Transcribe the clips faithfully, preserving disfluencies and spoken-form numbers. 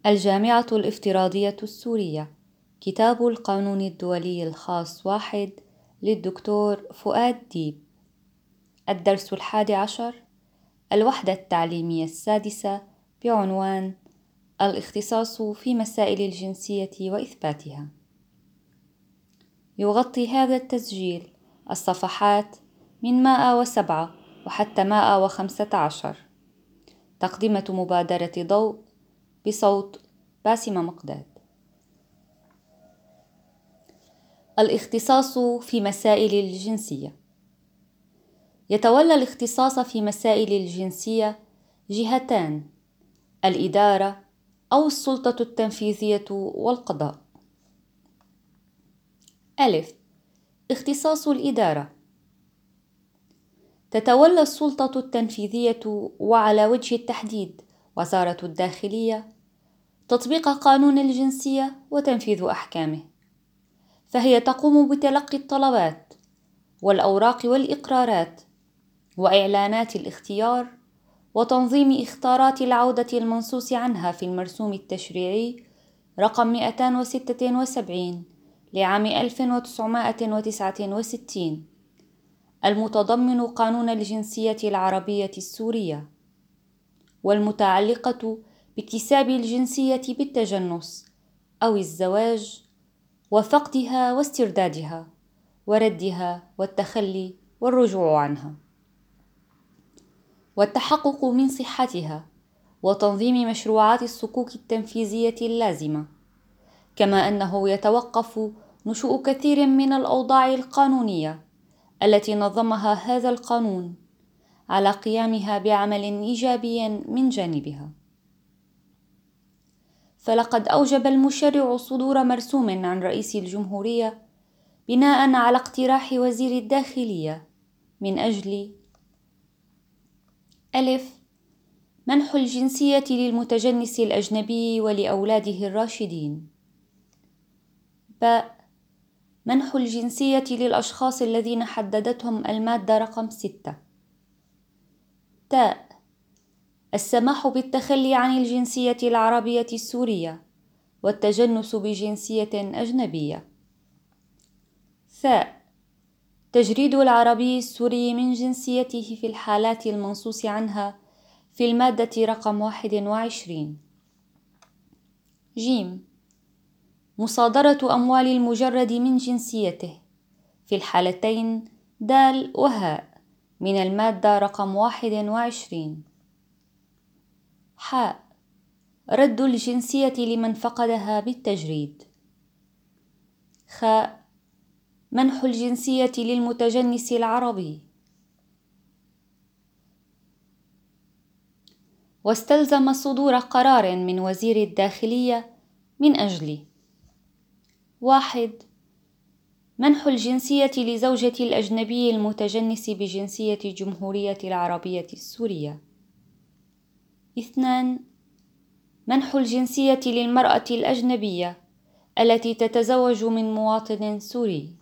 الجامعة الافتراضية السورية، كتاب القانون الدولي الخاص واحد للدكتور فؤاد ديب. الدرس الحادي عشر، الوحدة التعليمية السادسة، بعنوان الاختصاص في مسائل الجنسية وإثباتها. يغطي هذا التسجيل الصفحات من مائة وسبعة وحتى مائة وخمسة عشر. تقدمة مبادرة ضوء بصوت باسمة مقداد. الاختصاص في مسائل الجنسية. يتولى الاختصاص في مسائل الجنسية جهتان: الإدارة أو السلطة التنفيذية والقضاء. ألف. اختصاص الإدارة. تتولى السلطة التنفيذية، وعلى وجه التحديد وزارة الداخلية، تطبيق قانون الجنسية وتنفيذ أحكامه، فهي تقوم بتلقي الطلبات والأوراق والإقرارات وإعلانات الاختيار وتنظيم إختارات العودة المنصوص عنها في المرسوم التشريعي رقم مئتين وستة وسبعين لعام ألف وتسعمائة وتسعة وستين، المتضمن قانون الجنسية العربية السورية، والمتعلقة باكتساب الجنسية بالتجنس أو الزواج وفقدها واستردادها وردها والتخلي والرجوع عنها، والتحقق من صحتها وتنظيم مشروعات الصكوك التنفيذية اللازمة، كما أنه يتوقف نشوء كثير من الأوضاع القانونية التي نظمها هذا القانون على قيامها بعمل إيجابي من جانبها. فلقد أوجب المشرع صدور مرسوم عن رئيس الجمهورية بناء على اقتراح وزير الداخلية من أجل: ألف. منح الجنسية للمتجنس الأجنبي ولأولاده الراشدين. باء. منح الجنسية للأشخاص الذين حددتهم المادة رقم ستة. تاء. السماح بالتخلي عن الجنسية العربية السورية والتجنس بجنسية أجنبية. ثاء. تجريد العربي السوري من جنسيته في الحالات المنصوص عنها في المادة رقم واحد وعشرين. جيم. مصادرة أموال المجرد من جنسيته في الحالتين دال وهاء من المادة رقم واحد وعشرين. حاء. رد الجنسية لمن فقدها بالتجريد. خاء. منح الجنسية للمتجنس العربي. واستلزم صدور قرار من وزير الداخلية من أجل: واحد. منح الجنسية لزوجة الأجنبي المتجنس بجنسية جمهورية العربية السورية. اثنان. منح الجنسية للمرأة الأجنبية التي تتزوج من مواطن سوري.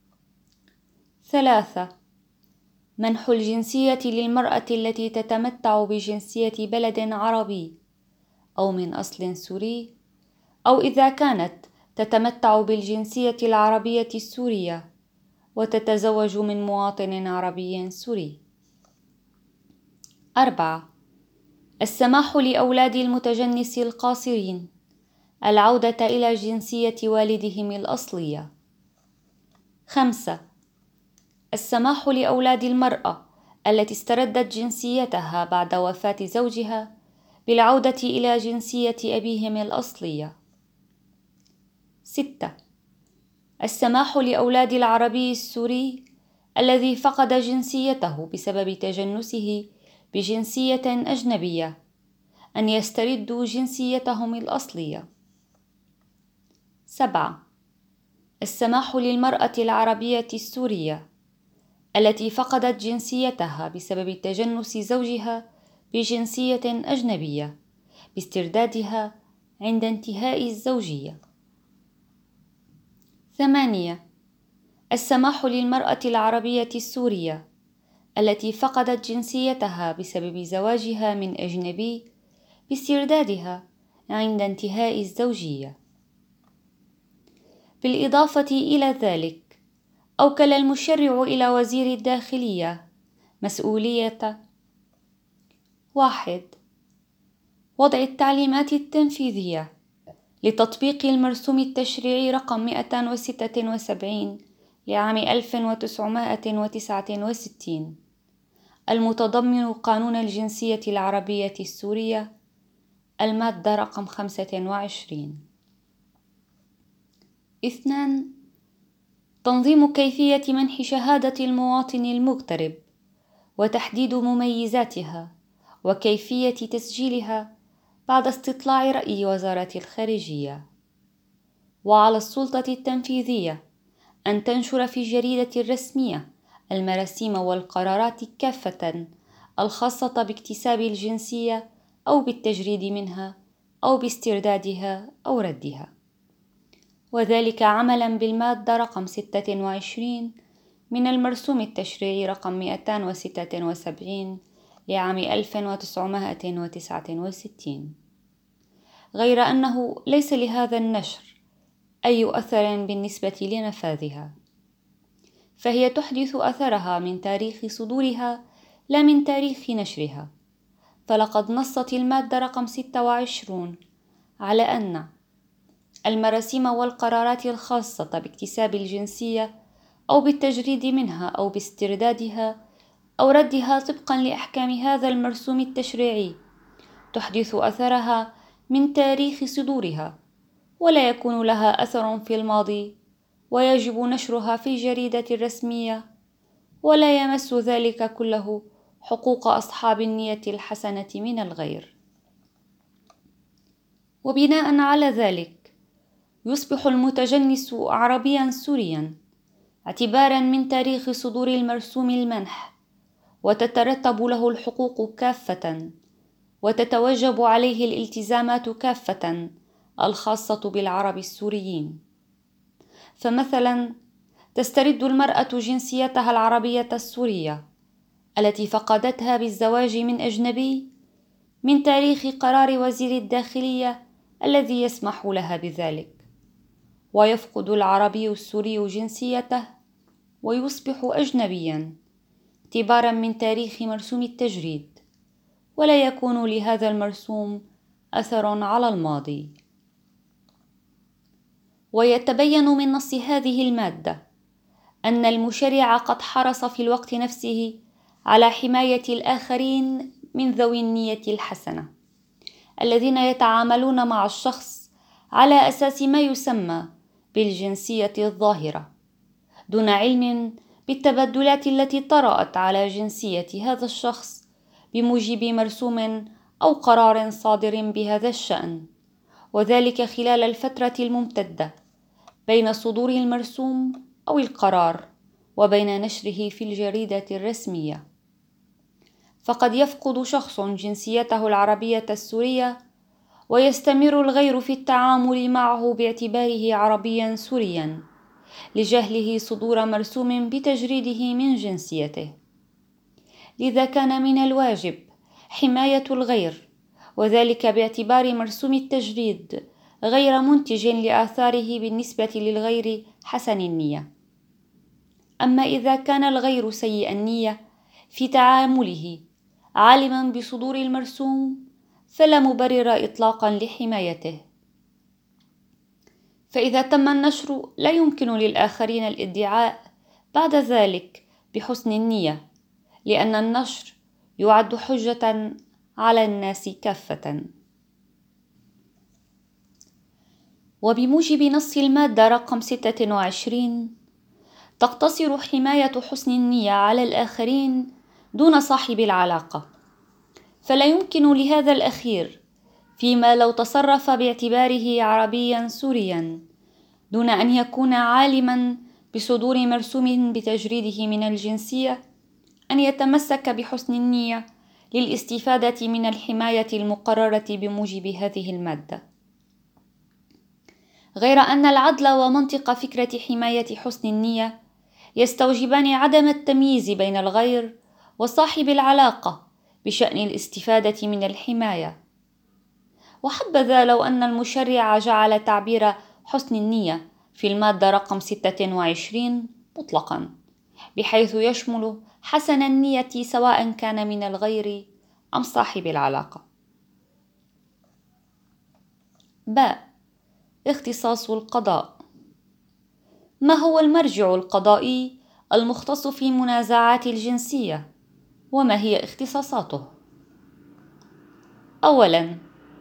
ثلاثة. منح الجنسية للمرأة التي تتمتع بجنسية بلد عربي أو من أصل سوري، أو إذا كانت تتمتع بالجنسية العربية السورية وتتزوج من مواطن عربي سوري. أربعة. السماح لأولاد المتجنس القاصرين العودة إلى جنسية والدهم الأصلية. خمسة. السماح لأولاد المرأة التي استردت جنسيتها بعد وفاة زوجها بالعودة إلى جنسية أبيهم الأصلية. ستة. السماح لأولاد العربي السوري الذي فقد جنسيته بسبب تجنسه بجنسية أجنبية أن يستردوا جنسيتهم الأصلية. سبعة. السماح للمرأة العربية السورية التي فقدت جنسيتها بسبب تجنس زوجها بجنسية أجنبية باستردادها عند انتهاء الزوجية. ثمانية. السماح للمرأة العربية السورية التي فقدت جنسيتها بسبب زواجها من أجنبي باستردادها عند انتهاء الزوجية. بالإضافة إلى ذلك، أوكل المشرع إلى وزير الداخلية مسؤولية: واحد. وضع التعليمات التنفيذية لتطبيق المرسوم التشريعي رقم مئة وستة وسبعين لعام ألف وتسعمائة وتسعة وستين المتضمن قانون الجنسية العربية السورية، المادة رقم خمسة وعشرين. اثنان. تنظيم كيفية منح شهادة المواطن المغترب وتحديد مميزاتها وكيفية تسجيلها بعد استطلاع رأي وزارة الخارجية. وعلى السلطة التنفيذية أن تنشر في الجريدة الرسمية المراسيم والقرارات كافة الخاصة باكتساب الجنسية أو بالتجريد منها أو باستردادها أو ردها، وذلك عملا بالمادة رقم ستة وعشرين من المرسوم التشريعي رقم مئتين وستة وسبعين لعام ألف وتسعمائة وتسعة وستين، غير أنه ليس لهذا النشر أي أثر بالنسبة لنفاذها، فهي تحدث أثرها من تاريخ صدورها لا من تاريخ نشرها. فلقد نصت المادة رقم ستة وعشرين على أن المراسيم والقرارات الخاصة باكتساب الجنسية أو بالتجريد منها أو باستردادها أو ردها طبقا لأحكام هذا المرسوم التشريعي تحدث أثرها من تاريخ صدورها، ولا يكون لها أثر في الماضي، ويجب نشرها في الجريدة الرسمية، ولا يمس ذلك كله حقوق أصحاب النية الحسنة من الغير. وبناء على ذلك يصبح المتجنس عربيا سوريا اعتبارا من تاريخ صدور المرسوم المنح، وتترتب له الحقوق كافة، وتتوجب عليه الالتزامات كافة الخاصة بالعرب السوريين. فمثلا تسترد المرأة جنسيتها العربية السورية التي فقدتها بالزواج من أجنبي من تاريخ قرار وزير الداخلية الذي يسمح لها بذلك، ويفقد العربي السوري جنسيته ويصبح أجنبيا اعتبارا من تاريخ مرسوم التجريد، ولا يكون لهذا المرسوم أثر على الماضي. ويتبين من نص هذه المادة أن المشرع قد حرص في الوقت نفسه على حماية الآخرين من ذوي النية الحسنة الذين يتعاملون مع الشخص على أساس ما يسمى بالجنسية الظاهرة دون علم بالتبدلات التي طرأت على جنسية هذا الشخص بموجب مرسوم أو قرار صادر بهذا الشأن، وذلك خلال الفترة الممتدة بين صدور المرسوم أو القرار وبين نشره في الجريدة الرسمية. فقد يفقد شخص جنسيته العربية السورية ويستمر الغير في التعامل معه باعتباره عربيا سوريا لجهله صدور مرسوم بتجريده من جنسيته. لذا كان من الواجب حماية الغير، وذلك باعتبار مرسوم التجريد غير منتج لآثاره بالنسبة للغير حسن النية. أما إذا كان الغير سيء النية في تعامله عالما بصدور المرسوم فلا مبرر إطلاقا لحمايته. فإذا تم النشر لا يمكن للآخرين الادعاء بعد ذلك بحسن النية، لأن النشر يعد حجة على الناس كافة. وبموجب نص المادة رقم ستة وعشرين تقتصر حماية حسن النية على الآخرين دون صاحب العلاقة، فلا يمكن لهذا الأخير فيما لو تصرف باعتباره عربيا سوريا دون أن يكون عالما بصدور مرسوم بتجريده من الجنسية أن يتمسك بحسن النية للاستفادة من الحماية المقررة بموجب هذه المادة، غير أن العدل ومنطق فكرة حماية حسن النية يستوجبان عدم التمييز بين الغير وصاحب العلاقة بشأن الاستفادة من الحماية. وحبذا لو أن المشرع جعل تعبير حسن النية في المادة رقم ستة وعشرين مطلقا، بحيث يشمل حسن النية سواء كان من الغير أم صاحب العلاقة. باء. اختصاص القضاء. ما هو المرجع القضائي المختص في المنازعات الجنسية؟ وما هي اختصاصاته؟ أولاً،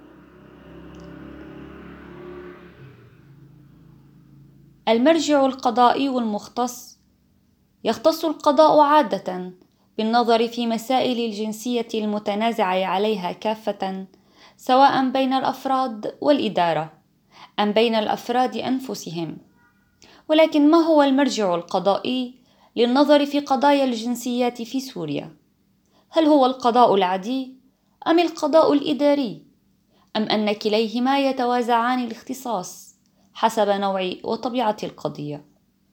المرجع القضائي المختص يختص القضاء عادة بالنظر في مسائل الجنسية المتنازع عليها كافة، سواء بين الأفراد والإدارة أم بين الأفراد أنفسهم. ولكن ما هو المرجع القضائي للنظر في قضايا الجنسيات في سوريا؟ هل هو القضاء العادي أم القضاء الإداري؟ أم أن كليهما يتوازعان الاختصاص حسب نوع وطبيعة القضية؟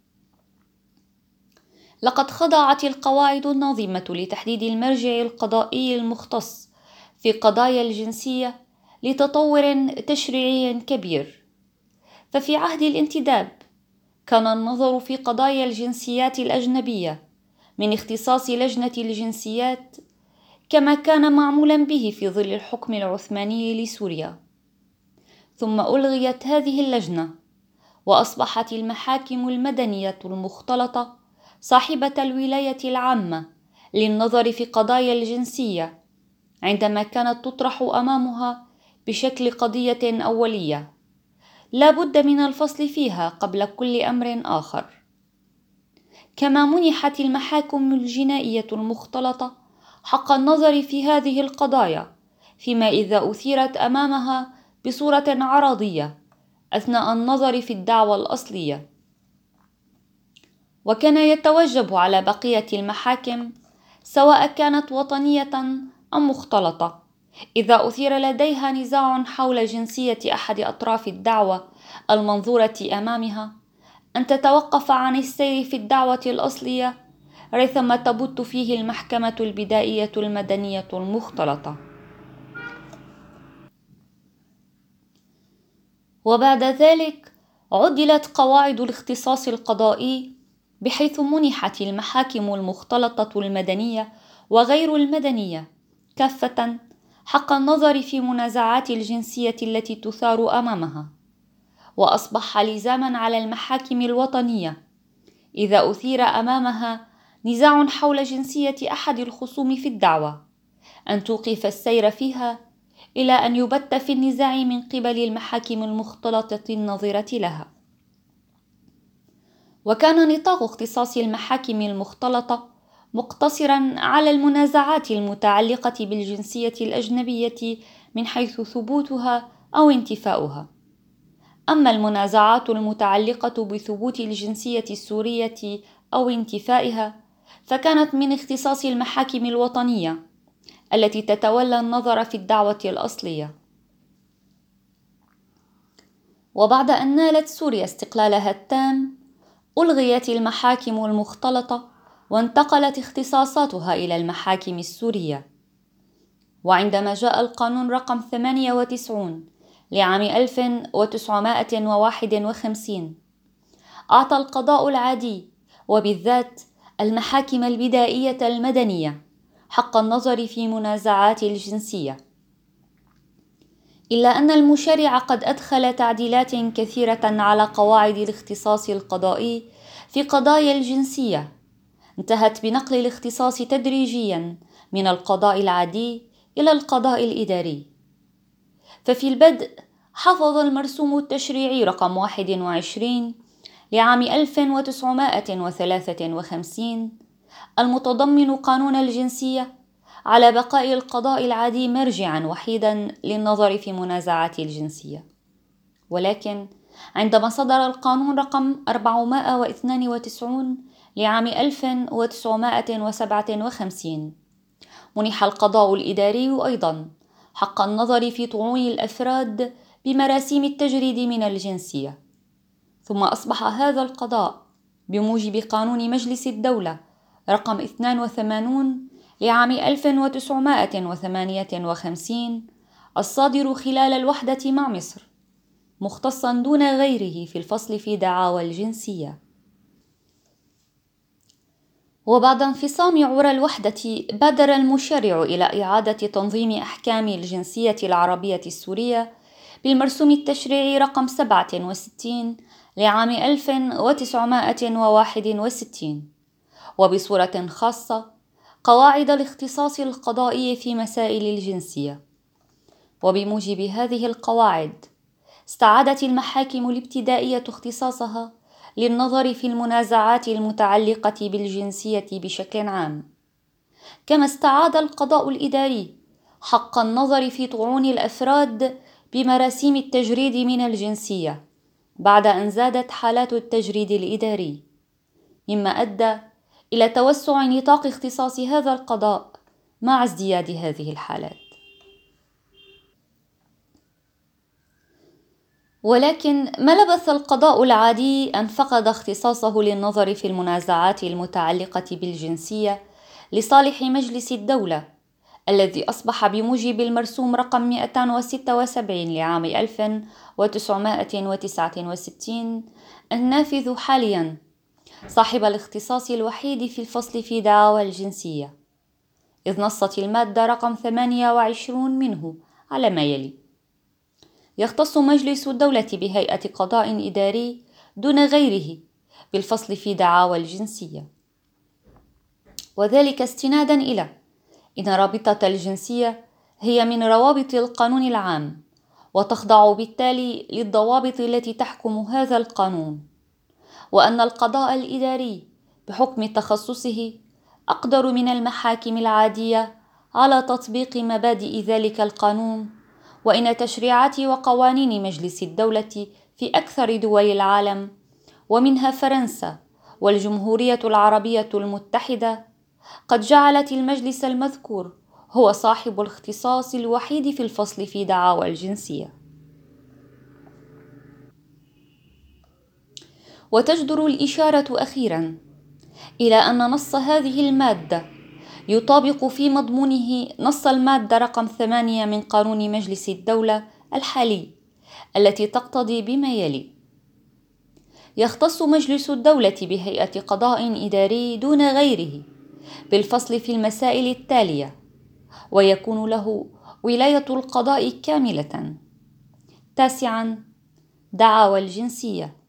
لقد خضعت القواعد النظيمة لتحديد المرجع القضائي المختص في قضايا الجنسية لتطور تشريعي كبير. ففي عهد الانتداب كان النظر في قضايا الجنسيات الأجنبية من اختصاص لجنة الجنسيات، كما كان معمولا به في ظل الحكم العثماني لسوريا. ثم ألغيت هذه اللجنة، وأصبحت المحاكم المدنية المختلطة صاحبة الولاية العامة للنظر في قضايا الجنسية عندما كانت تطرح أمامها بشكل قضية أولية لا بد من الفصل فيها قبل كل أمر آخر. كما منحت المحاكم الجنائية المختلطة حق النظر في هذه القضايا فيما إذا أثيرت أمامها بصورة عرضية أثناء النظر في الدعوى الأصلية. وكان يتوجب على بقية المحاكم سواء كانت وطنية أم مختلطة إذا أثير لديها نزاع حول جنسية أحد أطراف الدعوى المنظورة أمامها أن تتوقف عن السير في الدعوة الأصلية ريثما تبت فيه المحكمة البدائية المدنية المختلطة. وبعد ذلك عدلت قواعد الاختصاص القضائي بحيث منحت المحاكم المختلطة المدنية وغير المدنية كافة حق النظر في منازعات الجنسية التي تثار أمامها، وأصبح لزاما على المحاكم الوطنية إذا أثير أمامها نزاع حول جنسية أحد الخصوم في الدعوى أن توقف السير فيها إلى أن يبت في النزاع من قبل المحاكم المختلطة النظيرة لها. وكان نطاق اختصاص المحاكم المختلطة مقتصرا على المنازعات المتعلقة بالجنسية الأجنبية من حيث ثبوتها أو انتفاؤها. أما المنازعات المتعلقة بثبوت الجنسية السورية أو انتفائها فكانت من اختصاص المحاكم الوطنية التي تتولى النظر في الدعوة الأصلية. وبعد أن نالت سوريا استقلالها التام ألغيت المحاكم المختلطة وانتقلت اختصاصاتها إلى المحاكم السورية. وعندما جاء القانون رقم ثمانية وتسعين لعام ألف وتسعمائة وواحد وخمسين أعطى القضاء العادي وبالذات المحاكم البدائية المدنية حق النظر في منازعات الجنسية، إلا أن المشرع قد أدخل تعديلات كثيرة على قواعد الاختصاص القضائي في قضايا الجنسية انتهت بنقل الاختصاص تدريجيا من القضاء العادي إلى القضاء الإداري. ففي البدء حفظ المرسوم التشريعي رقم واحد وعشرين لعام ألف وتسعمائة وثلاثة وخمسين المتضمن قانون الجنسية على بقاء القضاء العادي مرجعا وحيدا للنظر في منازعات الجنسية. ولكن عندما صدر القانون رقم أربعمائة واثنين وتسعين لعام ألف وتسعمائة وسبعة وخمسين منح القضاء الإداري أيضا حق النظر في طعون الأفراد بمراسيم التجريد من الجنسية. ثم أصبح هذا القضاء بموجب قانون مجلس الدولة رقم اثنان وثمانين لعام ألف وتسعمائة وثمانية وخمسين الصادر خلال الوحدة مع مصر، مختصا دون غيره في الفصل في دعاوى الجنسية. وبعد انفصام عرى الوحدة بادر المشرع إلى إعادة تنظيم أحكام الجنسية العربية السورية بالمرسوم التشريعي رقم سبعة وستين لعام ألف وتسعمائة وواحد وستين، وبصورة خاصة قواعد الاختصاص القضائي في مسائل الجنسية. وبموجب هذه القواعد استعادت المحاكم الابتدائية اختصاصها للنظر في المنازعات المتعلقة بالجنسية بشكل عام، كما استعاد القضاء الإداري حق النظر في طعون الأفراد بمراسيم التجريد من الجنسية بعد أن زادت حالات التجريد الإداري، مما أدى إلى توسع نطاق اختصاص هذا القضاء مع ازدياد هذه الحالات. ولكن ما لبث القضاء العادي أن فقد اختصاصه للنظر في المنازعات المتعلقة بالجنسية لصالح مجلس الدولة، الذي أصبح بموجب المرسوم رقم مئتين وستة وسبعين لعام ألف وتسعمائة وتسعة وستين النافذ حاليا، صاحب الاختصاص الوحيد في الفصل في دعاوى الجنسية، إذ نصت المادة رقم ثمانية وعشرين منه على ما يلي: يختص مجلس الدولة بهيئة قضاء إداري دون غيره بالفصل في دعاوى الجنسية، وذلك استنادا إلى إن رابطة الجنسية هي من روابط القانون العام، وتخضع بالتالي للضوابط التي تحكم هذا القانون، وأن القضاء الإداري بحكم تخصصه أقدر من المحاكم العادية على تطبيق مبادئ ذلك القانون، وإن تشريعات وقوانين مجلس الدولة في أكثر دول العالم ومنها فرنسا والجمهورية العربية المتحدة قد جعلت المجلس المذكور هو صاحب الاختصاص الوحيد في الفصل في دعاوى الجنسية. وتجدر الإشارة أخيرا إلى أن نص هذه المادة يطابق في مضمونه نص المادة رقم ثمانية من قانون مجلس الدولة الحالي، التي تقتضي بما يلي: يختص مجلس الدولة بهيئة قضاء إداري دون غيره بالفصل في المسائل التالية، ويكون له ولاية القضاء كاملة. تاسعا، دعاوى الجنسية.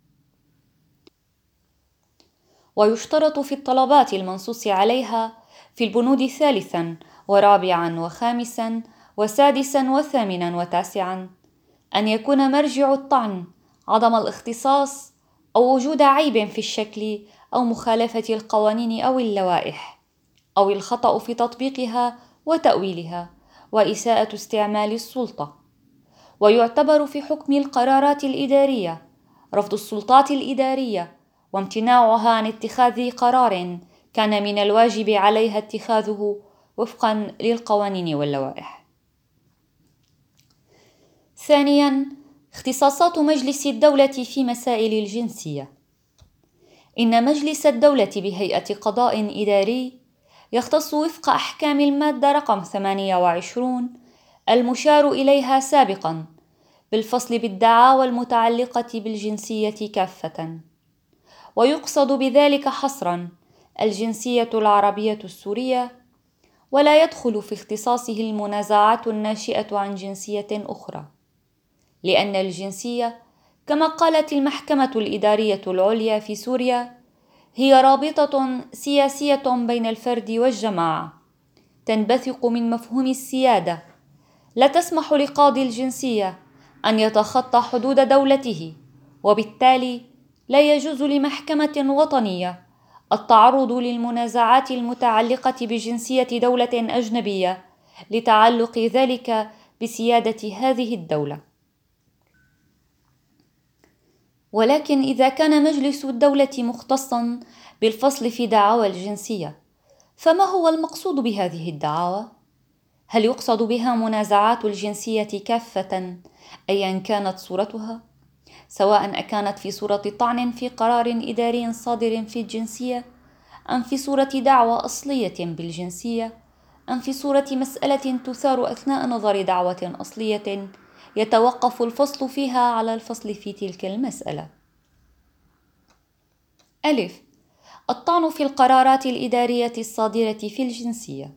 ويشترط في الطلبات المنصوص عليها في البنود ثالثا ورابعا وخامسا وسادسا وثامنا وتاسعا أن يكون مرجع الطعن عدم الاختصاص أو وجود عيب في الشكل أو مخالفة القوانين أو اللوائح أو الخطأ في تطبيقها وتأويلها وإساءة استعمال السلطة. ويعتبر في حكم القرارات الإدارية رفض السلطات الإدارية وامتناعها عن اتخاذ قرار كان من الواجب عليها اتخاذه وفقا للقوانين واللوائح. ثانيا، اختصاصات مجلس الدولة في مسائل الجنسية. إن مجلس الدولة بهيئة قضاء إداري يختص وفق أحكام المادة رقم ثمانية وعشرين المشار إليها سابقا بالفصل بالدعاوى المتعلقة بالجنسية كافة، ويقصد بذلك حصرا الجنسية العربية السورية، ولا يدخل في اختصاصه المنازعات الناشئة عن جنسية أخرى، لأن الجنسية كما قالت المحكمة الإدارية العليا في سوريا هي رابطة سياسية بين الفرد والجماعة تنبثق من مفهوم السيادة، لا تسمح لقاضي الجنسية أن يتخطى حدود دولته، وبالتالي لا يجوز لمحكمة وطنية التعرض للمنازعات المتعلقة بجنسية دولة أجنبية لتعلق ذلك بسيادة هذه الدولة. ولكن إذا كان مجلس الدولة مختصا بالفصل في دعاوى الجنسية، فما هو المقصود بهذه الدعاوى؟ هل يقصد بها منازعات الجنسية كافة أيا كانت صورتها، سواء أكانت في صورة طعن في قرار إداري صادر في الجنسية أم في صورة دعوى أصلية بالجنسية أم في صورة مسألة تثار أثناء نظر دعوة أصلية يتوقف الفصل فيها على الفصل في تلك المسألة؟ ألف: الطعن في القرارات الإدارية الصادرة في الجنسية.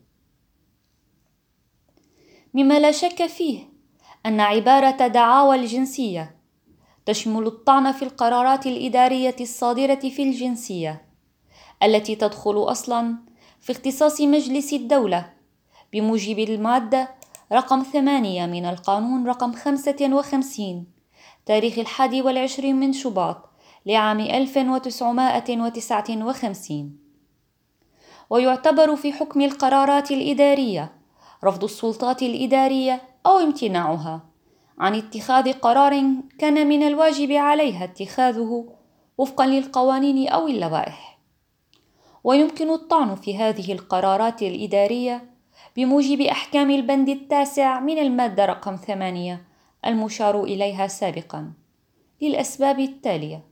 مما لا شك فيه أن عبارة دعاوى الجنسية تشمل الطعن في القرارات الإدارية الصادرة في الجنسية التي تدخل أصلاً في اختصاص مجلس الدولة بموجب المادة رقم ثمانية من القانون رقم خمسة وخمسين تاريخ الحادي والعشرين من شباط لعام ألف وتسعمائة وتسعة وخمسين. ويعتبر في حكم القرارات الإدارية رفض السلطات الإدارية أو امتناعها عن اتخاذ قرار كان من الواجب عليها اتخاذه وفقا للقوانين أو اللوائح. ويمكن الطعن في هذه القرارات الإدارية بموجب أحكام البند التاسع من المادة رقم ثمانية المشار إليها سابقا للأسباب التالية: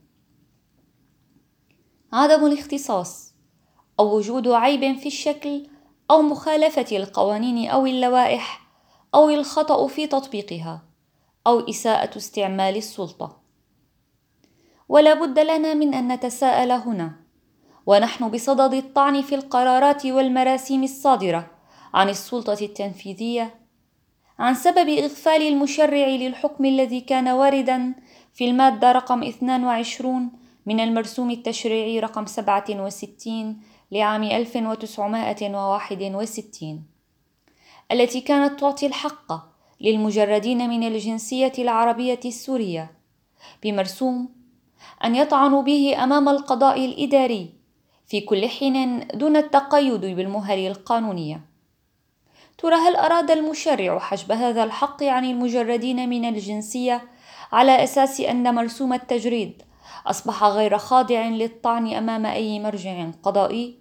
عدم الاختصاص، أو وجود عيب في الشكل أو مخالفة القوانين أو اللوائح، أو الخطأ في تطبيقها، أو إساءة استعمال السلطة. ولا بد لنا من أن نتساءل هنا ونحن بصدد الطعن في القرارات والمراسيم الصادرة عن السلطة التنفيذية عن سبب إغفال المشرع للحكم الذي كان وارداً في المادة رقم اثنين وعشرين من المرسوم التشريعي رقم سبعة وستين لعام ألف وتسعمائة وواحد وستين، التي كانت تعطي الحق للمجردين من الجنسية العربية السورية بمرسوم أن يطعنوا به أمام القضاء الإداري في كل حين دون التقيد بالمهل القانونية. ترى هل أراد المشرع حجب هذا الحق عن المجردين من الجنسية على أساس أن مرسوم التجريد أصبح غير خاضع للطعن أمام أي مرجع قضائي؟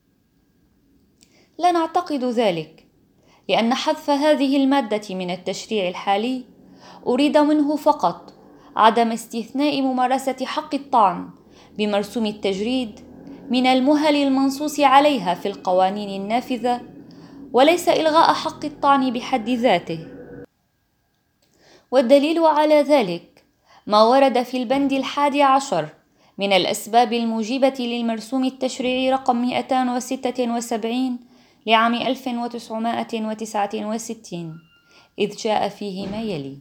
لا نعتقد ذلك، لأن حذف هذه المادة من التشريع الحالي أريد منه فقط عدم استثناء ممارسة حق الطعن بمرسوم التجريد من المهل المنصوص عليها في القوانين النافذة، وليس إلغاء حق الطعن بحد ذاته. والدليل على ذلك ما ورد في البند الحادي عشر من الأسباب الموجبة للمرسوم التشريعي رقم مئتين وستة وسبعين لعام ألف وتسعمائة وتسعة وستين، إذ جاء فيه ما يلي: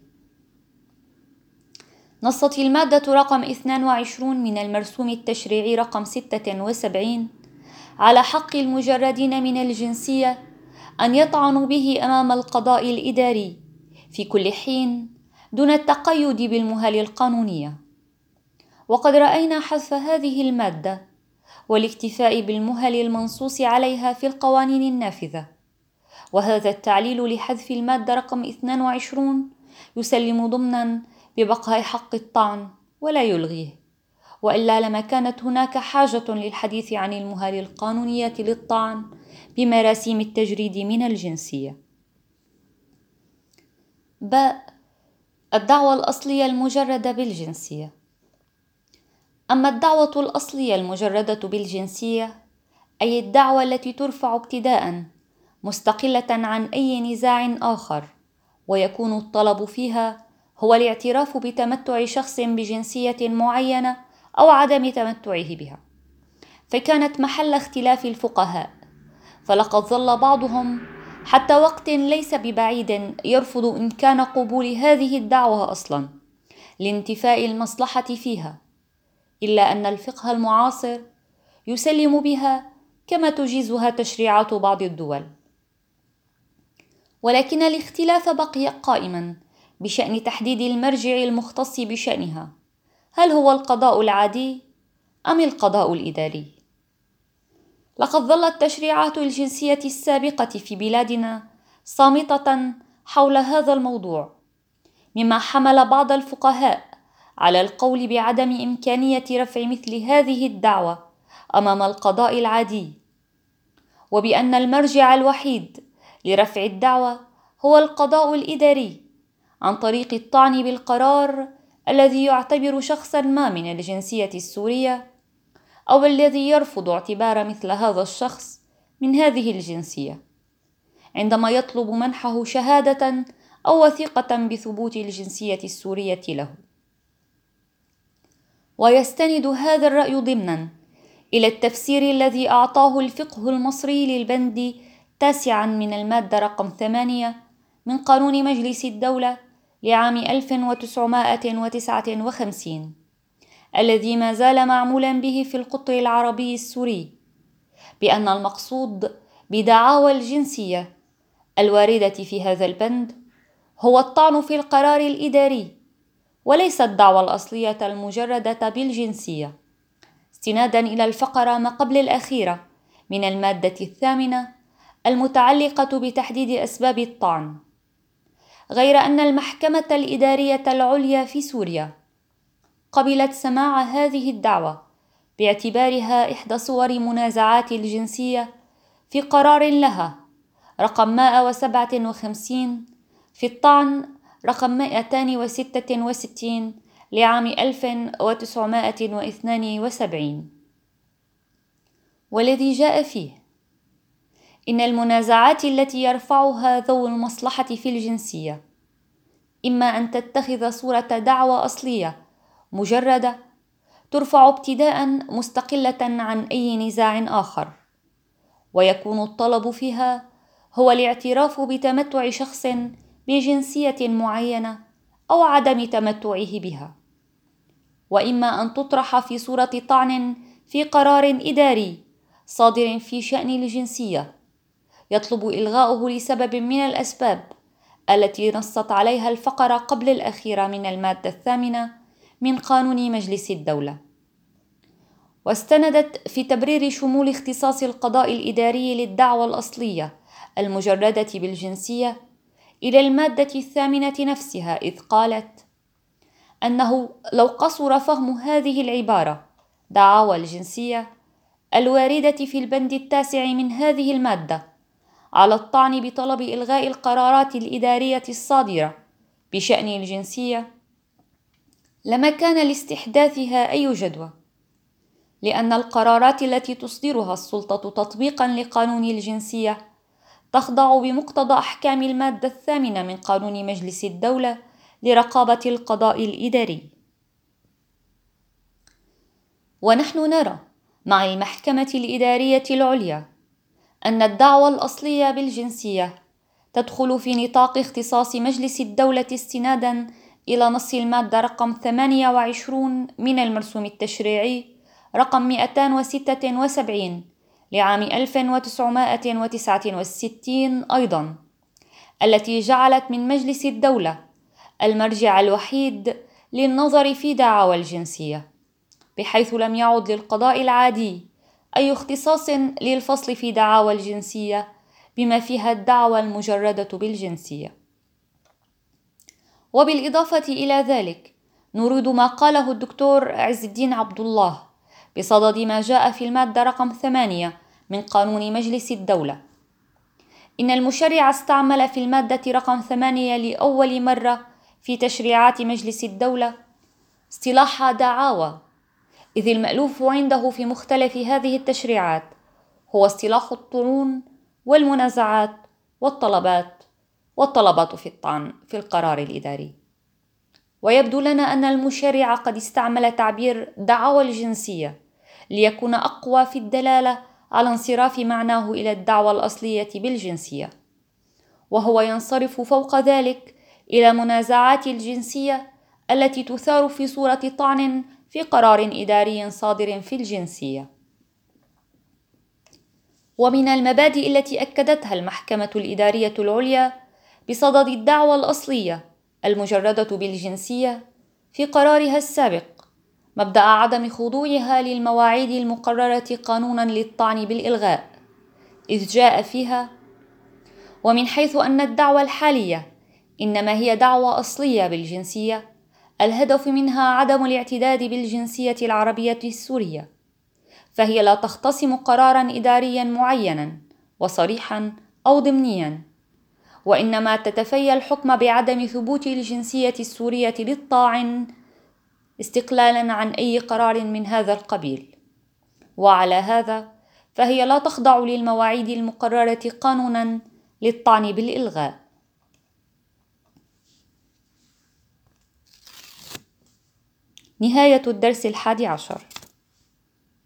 نصت المادة رقم اثنين وعشرين من المرسوم التشريعي رقم ستة وسبعين على حق المجردين من الجنسية أن يطعنوا به أمام القضاء الإداري في كل حين دون التقيد بالمهل القانونية. وقد رأينا حذف هذه المادة والاكتفاء بالمهل المنصوص عليها في القوانين النافذة، وهذا التعليل لحذف المادة رقم اثنين وعشرين يسلم ضمنا ببقاء حق الطعن ولا يلغيه، وإلا لما كانت هناك حاجة للحديث عن المهل القانونية للطعن بمراسيم التجريد من الجنسية. باء: الدعوى الأصلية المجردة بالجنسية. أما الدعوة الأصلية المجردة بالجنسية أي الدعوى التي ترفع ابتداءً مستقلة عن أي نزاع آخر، ويكون الطلب فيها هو الاعتراف بتمتع شخص بجنسية معينة أو عدم تمتعه بها، فكانت محل اختلاف الفقهاء. فلقد ظل بعضهم حتى وقت ليس ببعيد يرفض إمكان قبول هذه الدعوة أصلاً لانتفاء المصلحة فيها، إلا أن الفقه المعاصر يسلم بها كما تجيزها تشريعات بعض الدول. ولكن الاختلاف بقي قائما بشأن تحديد المرجع المختص بشأنها، هل هو القضاء العادي أم القضاء الإداري؟ لقد ظلت تشريعات الجنسية السابقة في بلادنا صامتة حول هذا الموضوع، مما حمل بعض الفقهاء على القول بعدم إمكانية رفع مثل هذه الدعوة أمام القضاء العادي، وبأن المرجع الوحيد لرفع الدعوة هو القضاء الإداري عن طريق الطعن بالقرار الذي يعتبر شخصا ما من الجنسية السورية أو الذي يرفض اعتبار مثل هذا الشخص من هذه الجنسية، عندما يطلب منحه شهادة أو وثيقة بثبوت الجنسية السورية له. ويستند هذا الرأي ضمناً إلى التفسير الذي أعطاه الفقه المصري للبند تاسعاً من المادة رقم ثمانية من قانون مجلس الدولة لعام ألف وتسعمائة وتسعة وخمسين، الذي ما زال معمولاً به في القطر العربي السوري، بأن المقصود بدعاوى الجنسية الواردة في هذا البند هو الطعن في القرار الإداري، وليس الدعوى الأصلية المجردة بالجنسية، استناداً إلى الفقرة ما قبل الأخيرة من المادة الثامنة المتعلقة بتحديد أسباب الطعن. غير أن المحكمة الإدارية العليا في سوريا قبلت سماع هذه الدعوى باعتبارها إحدى صور منازعات الجنسية في قرار لها رقم مائة وسبعة وخمسين في الطعن رقم مائتين وستة وستين لعام ألف وتسعمائة واثنين وسبعين، والذي جاء فيه: إن المنازعات التي يرفعها ذوو المصلحة في الجنسية إما أن تتخذ صورة دعوى أصلية مجردة ترفع ابتداء مستقلة عن أي نزاع آخر، ويكون الطلب فيها هو الاعتراف بتمتع شخص بجنسية معينة أو عدم تمتعه بها، وإما أن تطرح في صورة طعن في قرار إداري صادر في شأن الجنسية يطلب إلغاؤه لسبب من الأسباب التي نصت عليها الفقرة قبل الأخيرة من المادة الثامنة من قانون مجلس الدولة. واستندت في تبرير شمول اختصاص القضاء الإداري للدعوى الأصلية المجردة بالجنسية إلى المادة الثامنة نفسها، إذ قالت أنه لو قصر فهم هذه العبارة دعاوى الجنسية الواردة في البند التاسع من هذه المادة على الطعن بطلب إلغاء القرارات الإدارية الصادرة بشأن الجنسية لما كان لاستحداثها أي جدوى، لأن القرارات التي تصدرها السلطة تطبيقاً لقانون الجنسية تخضع بمقتضى أحكام المادة الثامنة من قانون مجلس الدولة لرقابة القضاء الإداري. ونحن نرى مع المحكمة الإدارية العليا أن الدعوى الأصلية بالجنسية تدخل في نطاق اختصاص مجلس الدولة استناداً إلى نص المادة رقم ثمانية وعشرين من المرسوم التشريعي رقم مائتين وستة وسبعين لعام ألف وتسعمائة وتسعة وستين أيضاً، التي جعلت من مجلس الدولة المرجع الوحيد للنظر في دعاوى الجنسية، بحيث لم يعد للقضاء العادي أي اختصاص للفصل في دعاوى الجنسية بما فيها الدعوى المجردة بالجنسية. وبالإضافة إلى ذلك نريد ما قاله الدكتور عز الدين عبد الله بصدد ما جاء في المادة رقم ثمانية من قانون مجلس الدولة. إن المشرع استعمل في المادة رقم ثمانية لأول مرة في تشريعات مجلس الدولة اصطلاح دعاوى، إذ المألوف عنده في مختلف هذه التشريعات هو اصطلاح الطعون والمنازعات والطلبات والطلبات في الطعن في القرار الإداري. ويبدو لنا أن المشرع قد استعمل تعبير دعاوى الجنسية ليكون أقوى في الدلالة على انصراف معناه إلى الدعوى الأصلية بالجنسية، وهو ينصرف فوق ذلك إلى منازعات الجنسية التي تثار في صورة طعن في قرار إداري صادر في الجنسية. ومن المبادئ التي أكدتها المحكمة الإدارية العليا بصدد الدعوى الأصلية المجردة بالجنسية في قرارها السابق مبدأ عدم خضوعها للمواعيد المقررة قانونا للطعن بالإلغاء، إذ جاء فيها: ومن حيث أن الدعوى الحالية إنما هي دعوى أصلية بالجنسية الهدف منها عدم الاعتداد بالجنسية العربية السورية، فهي لا تختصم قراراً إدارياً معيناً وصريحاً أو ضمنياً، وإنما تتفيأ الحكم بعدم ثبوت الجنسية السورية للطاعن استقلالاً عن أي قرار من هذا القبيل. وعلى هذا فهي لا تخضع للمواعيد المقررة قانوناً للطعن بالإلغاء. نهاية الدرس الحادي عشر.